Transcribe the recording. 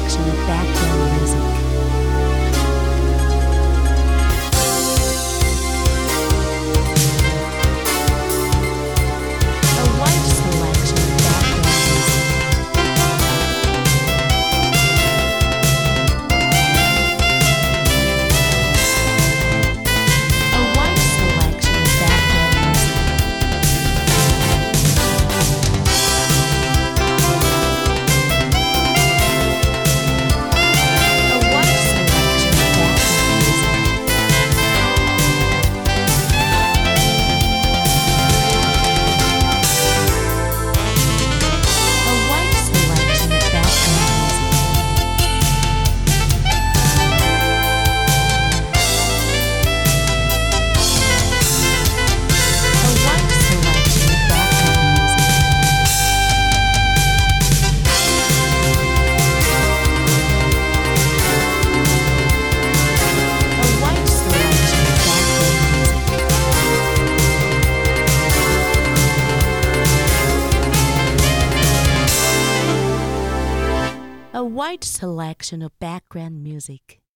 selection of background music. A wide selection of background music. A wide selection of background music. A wide selection of background music. A wide selection of background music. A wide selection of background music. A wide selection of background music. A wide selection of background music.